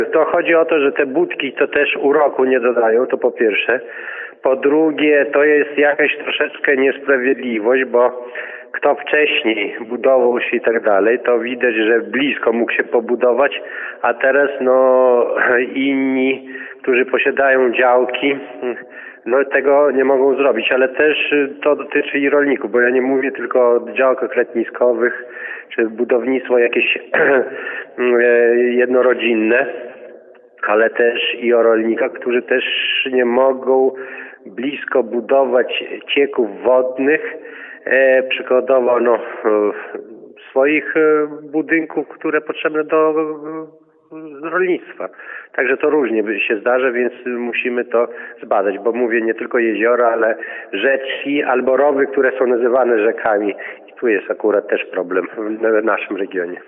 To chodzi o to, że te budki to też uroku nie dodają, to po pierwsze. Po drugie, to jest jakaś troszeczkę niesprawiedliwość, bo kto wcześniej budował się i tak dalej, to widać, że blisko mógł się pobudować, a teraz inni, którzy posiadają działki, tego nie mogą zrobić, ale też to dotyczy i rolników, bo ja nie mówię tylko o działkach letniskowych, czy budownictwo jakieś jednorodzinne, ale też i o rolnikach, którzy też nie mogą blisko budować cieków wodnych, przykładowo swoich budynków, które potrzebne do rolnictwa. Także to różnie się zdarza, więc musimy to zbadać, bo mówię nie tylko jeziora, ale rzeczki albo rowy, które są nazywane rzekami. I tu jest akurat też problem w naszym regionie.